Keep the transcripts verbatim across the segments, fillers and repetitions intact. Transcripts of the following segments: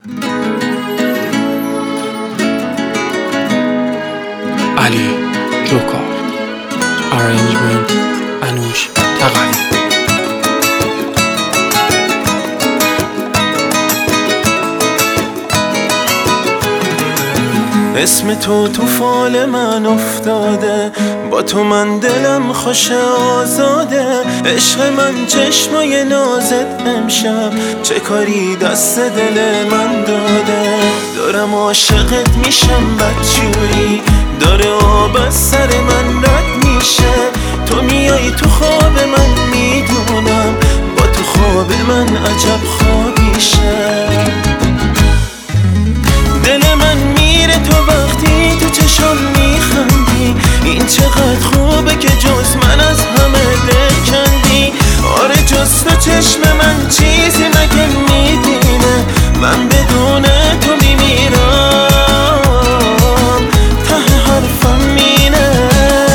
علی جوکار، ارنجمنت انوش تقوی. اسم تو تو فال من افتاده، با تو من دلم خوش آزاده. عشق من چشمای نازت امشب، چه کاری دست دل من داده. دارم عاشقت میشم بدجوری، داره آب از سر من رد میشه. تو میای تو خواب من میدونم، با تو خواب من عجب خوابیشه. دل من میره تو وقتی تو چشم میخندی، این چقدر خوبه که جز من از همه دل کندی. آره جز تو چشم من چیزی مگه میبینه، من بدون تو میمیرم، ته حرفم مینه.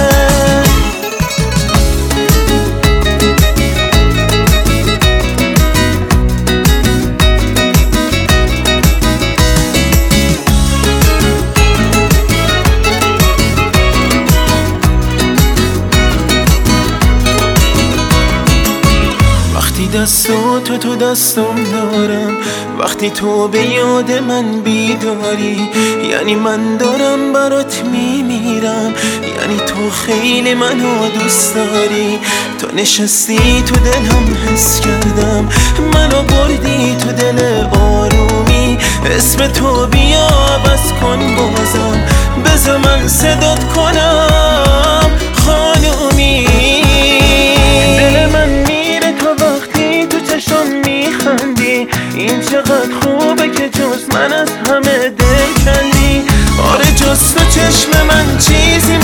دستو تو تو دستم دارم، وقتی تو به یاد من بیداری، یعنی من دارم برات میمیرم، یعنی تو خیلی منو دوست داری. تو نشستی تو دلم حس کردم، منو بردی تو دل آرومی. اسم تو بیا بس کن بازم، بذار من صدات کنم خانومی. دل من میره تو وقتی تو چشم میخندی، این چقدر خوبه که جز من از همه دل کندی. آره جز تو چشم من چیزی